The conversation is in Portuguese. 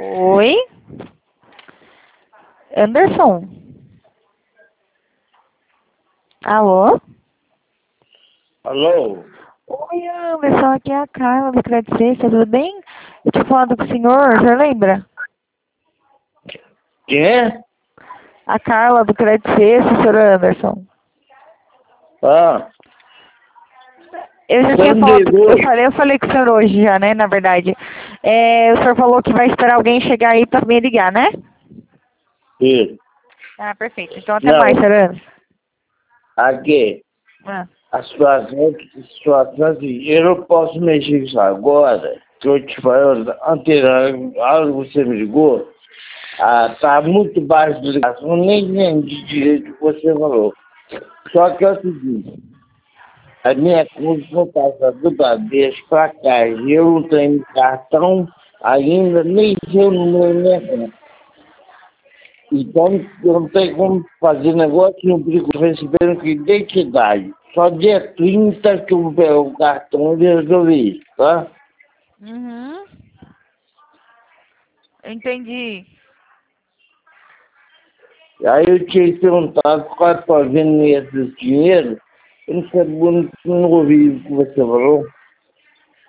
Oi? Anderson? Alô? Alô? Oi, Anderson, aqui é a Carla do Crédito Sexta, tudo bem? Eu tinha falado com o senhor lembra? Quem é? A Carla do Crédito Sexta, senhor Anderson. Ah, Eu já você tinha me falado, ligou? eu falei com o senhor hoje já, né, na verdade. O senhor falou que vai esperar alguém chegar aí pra me ligar, né? Sim. Ah, perfeito. Então até mais, Não, senhor Anderson. aqui, Ah. a situação é assim, eu não posso mexer com isso agora, que eu te falei anterior, a hora que você me ligou, tá muito baixo de ligação, nem entendi direito o que você falou. Só que é o seguinte, a minha conta não passa do Bradesco pra cá, e eu não tenho cartão ainda, nem sei o número da minha conta. Então, eu não tenho como fazer negócio, não fico recebendo que identidade. Só dia 30 que eu vou pegar o cartão e resolver isso, tá? Uhum. Entendi. Aí eu tinha perguntado qual é a vendo esse dinheiro, eu não sabia, não ouvi o que você falou.